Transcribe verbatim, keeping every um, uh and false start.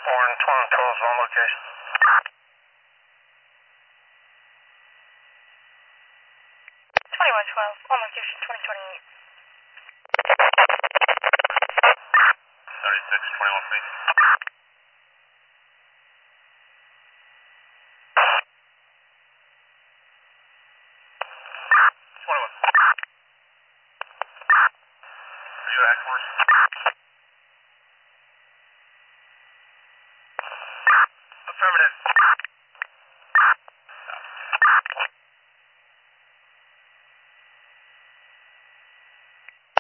Warren, twenty twelve is on location. twenty-one twelve, on location, twenty twenty-eight. thirty-six, twenty-one feet. twenty-one. Are you at headquarters? Affirmative.